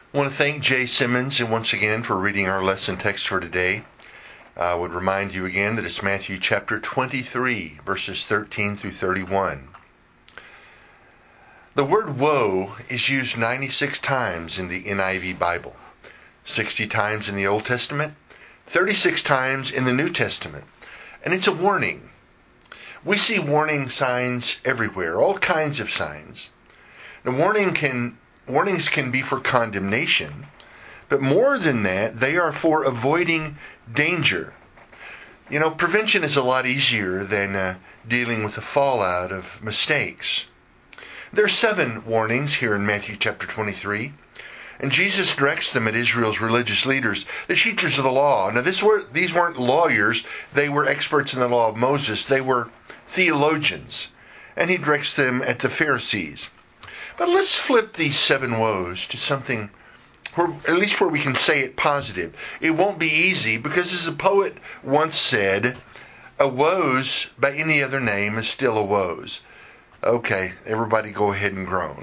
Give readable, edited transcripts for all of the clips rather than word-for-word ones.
I want to thank Jay Simmons and once again for reading our lesson text for today. I would remind you again that it's Matthew chapter 23, verses 13 through 31. The word woe is used 96 times in the NIV Bible, 60 times in the Old Testament, 36 times in the New Testament. And it's a warning. We see warning signs everywhere, all kinds of signs. The warnings can be for condemnation, but more than that, they are for avoiding danger. Prevention is a lot easier than dealing with the fallout of mistakes. There are 7 warnings here in Matthew chapter 23, and Jesus directs them at Israel's religious leaders, the teachers of the law. Now, these weren't lawyers. They were experts in the law of Moses. They were theologians, and he directs them at the Pharisees. But let's flip these 7 woes to something, at least where we can say it positive. It won't be easy because, as a poet once said, a woes by any other name is still a woes. Okay, everybody go ahead and groan.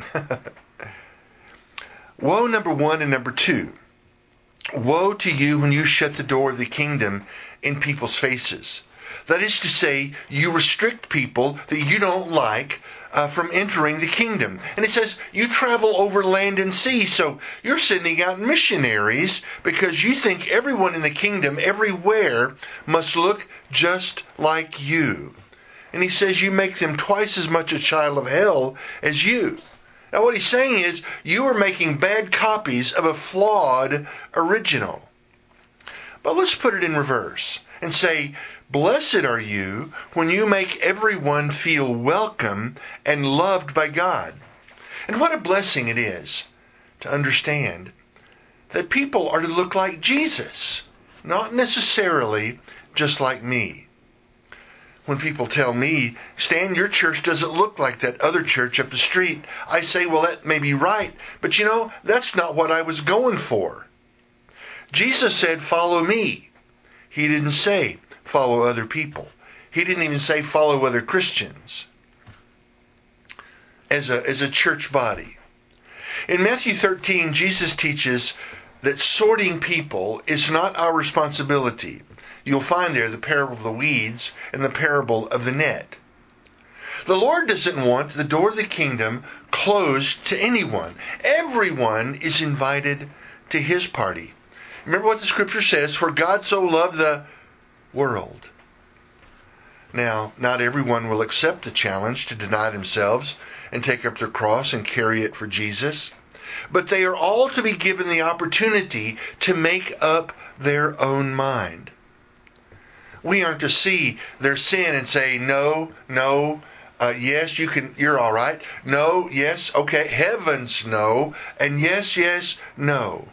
Woe number 1 and number 2. Woe to you when you shut the door of the kingdom in people's faces. That is to say, you restrict people that you don't like from entering the kingdom. And it says you travel over land and sea, so you're sending out missionaries because you think everyone in the kingdom everywhere must look just like you. And he says you make them twice as much a child of hell as you. Now what he's saying is you are making bad copies of a flawed original. But let's put it in reverse and say, blessed are you when you make everyone feel welcome and loved by God. And what a blessing it is to understand that people are to look like Jesus, not necessarily just like me. When people tell me, Stan, your church doesn't look like that other church up the street, I say, well, that may be right, but that's not what I was going for. Jesus said, follow me. He didn't say, follow other people. He didn't even say follow other Christians as a church body. In Matthew 13, Jesus teaches that sorting people is not our responsibility. You'll find there the parable of the weeds and the parable of the net. The Lord doesn't want the door of the kingdom closed to anyone. Everyone is invited to his party. Remember what the scripture says, for God so loved the world. Now, not everyone will accept the challenge to deny themselves and take up their cross and carry it for Jesus, but they are all to be given the opportunity to make up their own mind. We aren't to see their sin and say, no, yes, you're all right. No, yes, okay, heavens, no, and yes, no.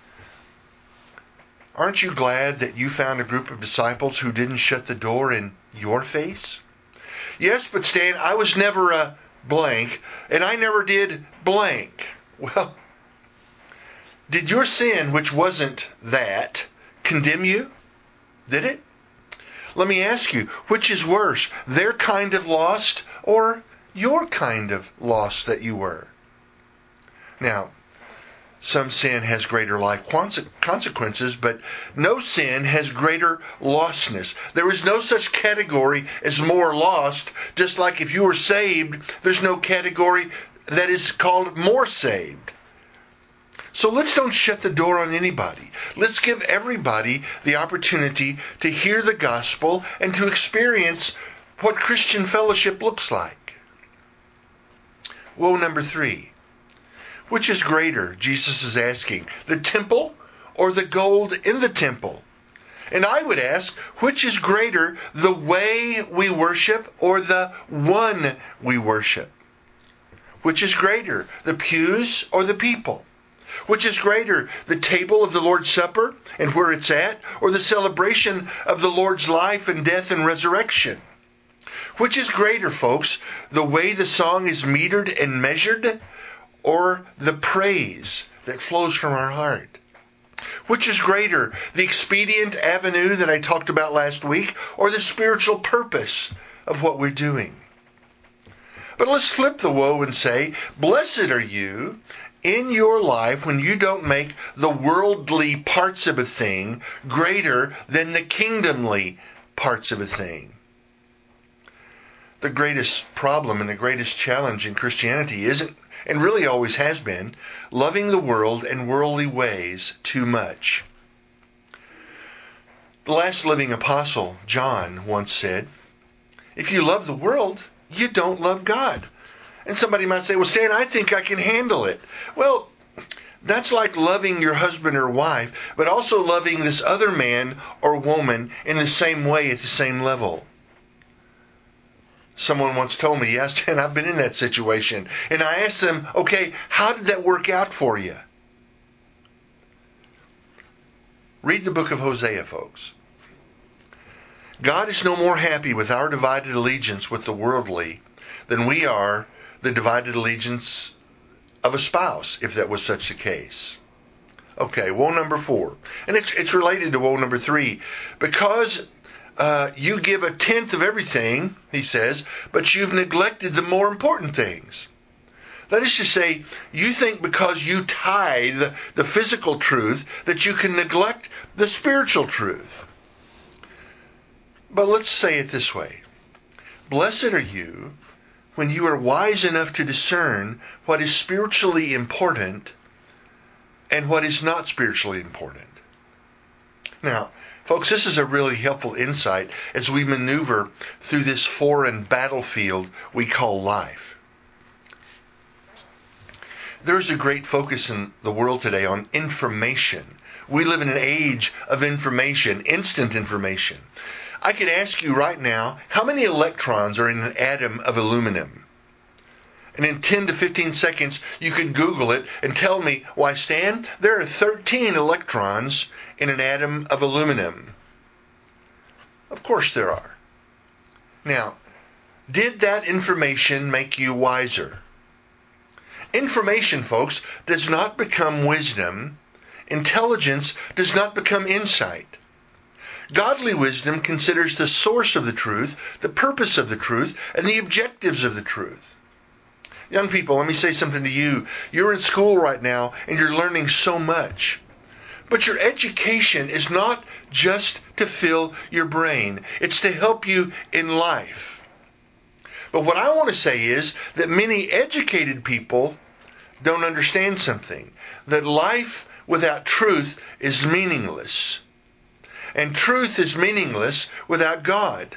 Aren't you glad that you found a group of disciples who didn't shut the door in your face? Yes, but Stan, I was never a blank, and I never did blank. Well, did your sin, which wasn't that, condemn you? Did it? Let me ask you, which is worse, their kind of lost or your kind of lost that you were? Now, some sin has greater life consequences, but no sin has greater lostness. There is no such category as more lost, just like if you were saved, there's no category that is called more saved. So let's don't shut the door on anybody. Let's give everybody the opportunity to hear the gospel and to experience what Christian fellowship looks like. Woe number 3. Which is greater, Jesus is asking, the temple or the gold in the temple? And I would ask, which is greater, the way we worship or the one we worship? Which is greater, the pews or the people? Which is greater, the table of the Lord's Supper and where it's at, or the celebration of the Lord's life and death and resurrection? Which is greater, folks, the way the song is metered and measured, or the praise that flows from our heart? Which is greater, the expedient avenue that I talked about last week, or the spiritual purpose of what we're doing? But let's flip the woe and say, blessed are you in your life when you don't make the worldly parts of a thing greater than the kingdomly parts of a thing. The greatest problem and the greatest challenge in Christianity isn't, and really always has been, loving the world and worldly ways too much. The last living apostle, John, once said, if you love the world, you don't love God. And somebody might say, well, Stan, I think I can handle it. Well, that's like loving your husband or wife, but also loving this other man or woman in the same way at the same level. Someone once told me, yes, Stan, I've been in that situation. And I asked them, okay, how did that work out for you? Read the book of Hosea, folks. God is no more happy with our divided allegiance with the worldly than we are the divided allegiance of a spouse, if that was such the case. Okay, woe number 4. And it's related to woe number 3. Because you give a tenth of everything, he says, but you've neglected the more important things. That is to say, you think because you tithe the physical truth that you can neglect the spiritual truth. But let's say it this way. Blessed are you when you are wise enough to discern what is spiritually important and what is not spiritually important. Now, folks, this is a really helpful insight as we maneuver through this foreign battlefield we call life. There's a great focus in the world today on information. We live in an age of information, instant information. I could ask you right now, how many electrons are in an atom of aluminum? And in 10 to 15 seconds, you could Google it and tell me, why, Stan, there are 13 electrons in an atom of aluminum. Of course there are. Now, did that information make you wiser? Information, folks, does not become wisdom. Intelligence does not become insight. Godly wisdom considers the source of the truth, the purpose of the truth, and the objectives of the truth. Young people, let me say something to you. You're in school right now and you're learning so much. But your education is not just to fill your brain. It's to help you in life. But what I want to say is that many educated people don't understand something. That life without truth is meaningless. And truth is meaningless without God.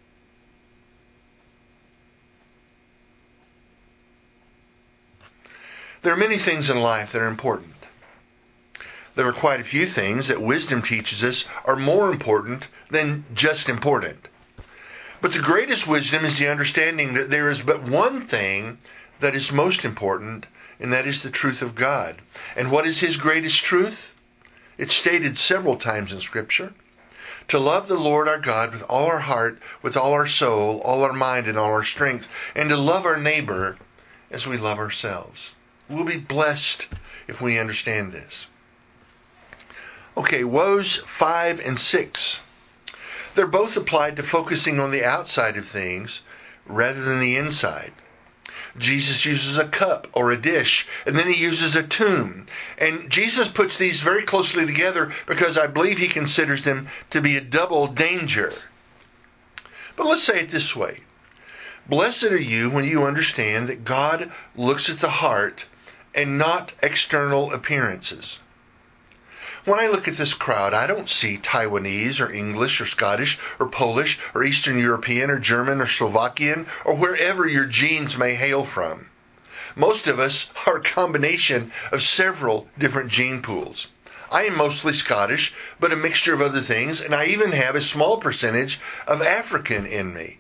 There are many things in life that are important. There are quite a few things that wisdom teaches us are more important than just important. But the greatest wisdom is the understanding that there is but one thing that is most important, and that is the truth of God. And what is His greatest truth? It's stated several times in Scripture. To love the Lord our God with all our heart, with all our soul, all our mind, and all our strength. And to love our neighbor as we love ourselves. We'll be blessed if we understand this. Okay, woes 5 and 6. They're both applied to focusing on the outside of things rather than the inside. Jesus uses a cup or a dish, and then he uses a tomb. And Jesus puts these very closely together because I believe he considers them to be a double danger. But let's say it this way. Blessed are you when you understand that God looks at the heart and not external appearances. When I look at this crowd, I don't see Taiwanese or English or Scottish or Polish or Eastern European or German or Slovakian or wherever your genes may hail from. Most of us are a combination of several different gene pools. I am mostly Scottish, but a mixture of other things, and I even have a small percentage of African in me.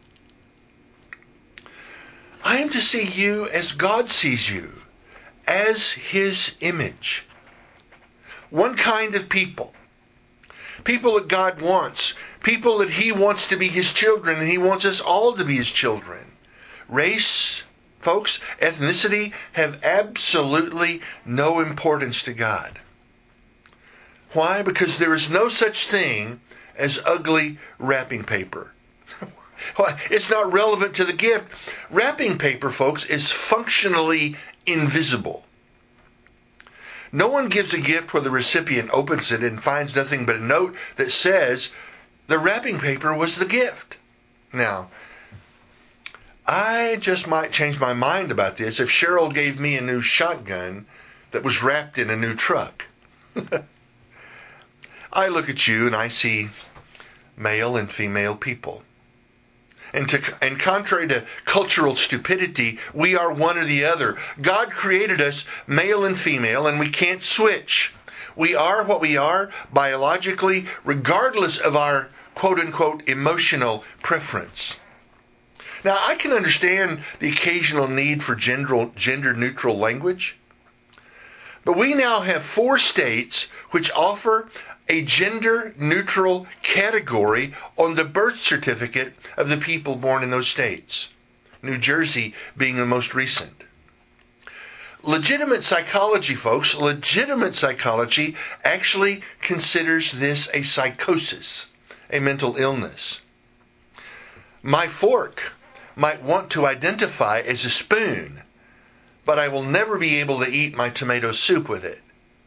I am to see you as God sees you, as His image. One kind of people. People that God wants. People that He wants to be His children, and He wants us all to be His children. Race, folks, ethnicity have absolutely no importance to God. Why? Because there is no such thing as ugly wrapping paper. It's not relevant to the gift. Wrapping paper, folks, is functionally invisible. No one gives a gift where the recipient opens it and finds nothing but a note that says the wrapping paper was the gift. Now, I just might change my mind about this if Cheryl gave me a new shotgun that was wrapped in a new truck. I look at you and I see male and female people. And contrary to cultural stupidity, we are one or the other. God created us male and female, and we can't switch. We are what we are biologically, regardless of our quote-unquote emotional preference. Now, I can understand the occasional need for gender-neutral language, but we now have 4 states which offer a gender-neutral category on the birth certificate of the people born in those states, New Jersey being the most recent. Legitimate psychology, folks, legitimate psychology actually considers this a psychosis, a mental illness. My fork might want to identify as a spoon, but I will never be able to eat my tomato soup with it.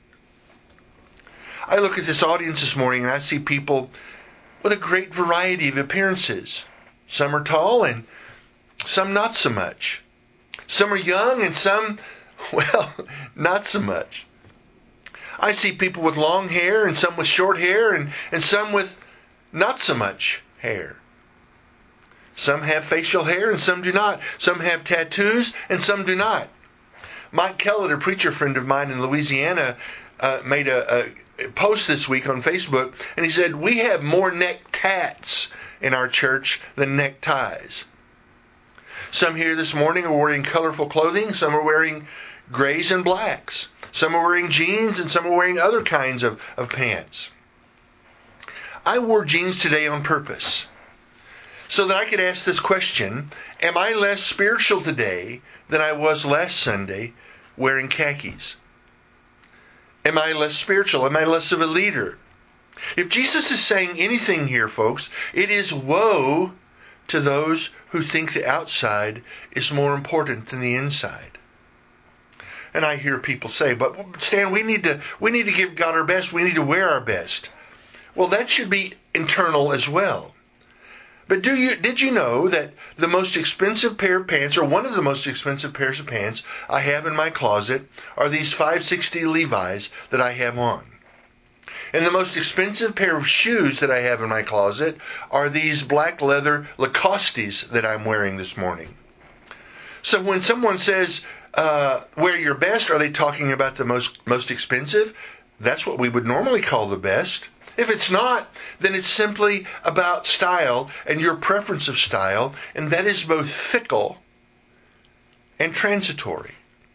I look at this audience this morning and I see people with a great variety of appearances. Some are tall and some not so much. Some are young and some, well, not so much. I see people with long hair and some with short hair and some with not so much hair. Some have facial hair and some do not. Some have tattoos and some do not. Mike Kellett, a preacher friend of mine in Louisiana, made a post this week on Facebook, and he said, we have more neck tats in our church than neckties. Some here this morning are wearing colorful clothing. Some are wearing grays and blacks. Some are wearing jeans and some are wearing other kinds of pants. I wore jeans today on purpose so that I could ask this question: am I less spiritual today than I was last Sunday wearing khakis? Am I less spiritual? Am I less of a leader? If Jesus is saying anything here, folks, it is woe to those who think the outside is more important than the inside. And I hear people say, but Stan, we need to give God our best. We need to wear our best. Well, that should be internal as well. But did you know that the most expensive pair of pants, or one of the most expensive pairs of pants I have in my closet, are these 560 Levi's that I have on? And the most expensive pair of shoes that I have in my closet are these black leather Lacoste's that I'm wearing this morning. So when someone says, wear your best, are they talking about the most expensive? That's what we would normally call the best. If it's not, then it's simply about style and your preference of style, and that is both fickle and transitory.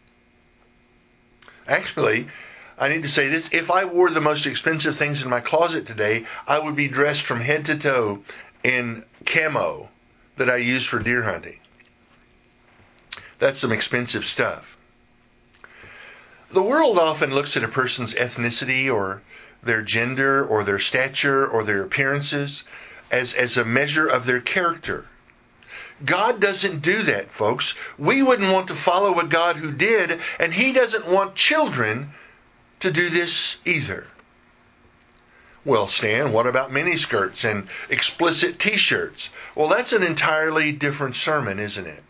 Actually, I need to say this: if I wore the most expensive things in my closet today, I would be dressed from head to toe in camo that I use for deer hunting. That's some expensive stuff. The world often looks at a person's ethnicity or their gender or their stature or their appearances as a measure of their character. God doesn't do that, folks. We wouldn't want to follow a God who did, and He doesn't want children to do this either. Well, Stan, what about miniskirts and explicit t-shirts? Well, that's an entirely different sermon, isn't it?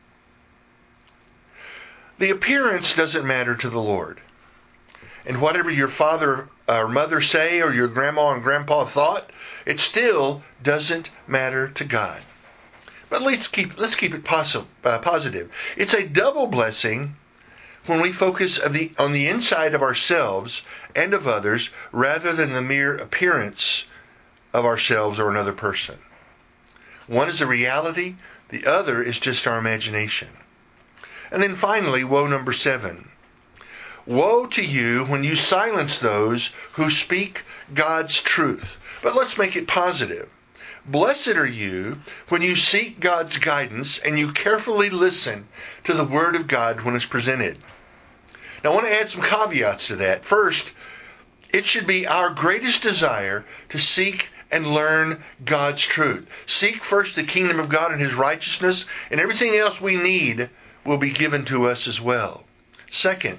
The appearance doesn't matter to the Lord. And whatever your father or mother say or your grandma and grandpa thought, it still doesn't matter to God. But let's keep it positive. It's a double blessing when we focus on the inside of ourselves and of others rather than the mere appearance of ourselves or another person. One is a reality, the other is just our imagination. And then finally, woe number 7. Woe to you when you silence those who speak God's truth. But let's make it positive. Blessed are you when you seek God's guidance and you carefully listen to the Word of God when it's presented. Now, I want to add some caveats to that. First, it should be our greatest desire to seek and learn God's truth. Seek first the kingdom of God and His righteousness, and everything else we need will be given to us as well. Second,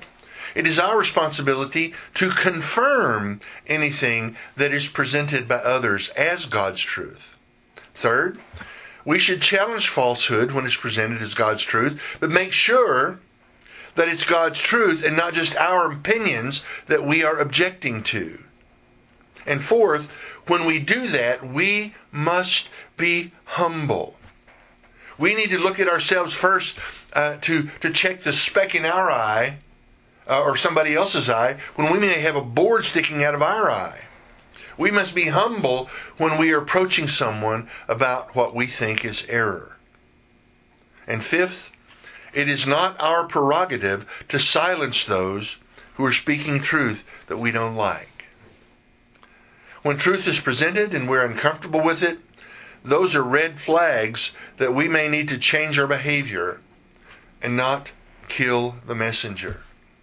it is our responsibility to confirm anything that is presented by others as God's truth. Third, we should challenge falsehood when it's presented as God's truth, but make sure that it's God's truth and not just our opinions that we are objecting to. And fourth, when we do that, we must be humble. We need to look at ourselves first to check the speck in our eye or somebody else's eye when we may have a board sticking out of our eye. We must be humble when we are approaching someone about what we think is error. And fifth, it is not our prerogative to silence those who are speaking truth that we don't like. When truth is presented and we're uncomfortable with it, those are red flags that we may need to change our behavior and not kill the messenger.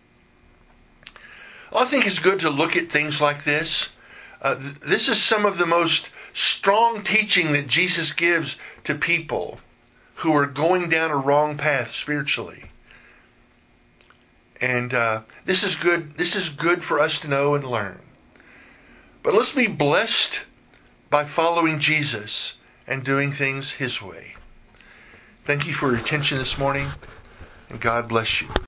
I think it's good to look at things like this. This is some of the most strong teaching that Jesus gives to people who are going down a wrong path spiritually. And this is good. This is good for us to know and learn. But let's be blessed by following Jesus and doing things His way. Thank you for your attention this morning, and God bless you.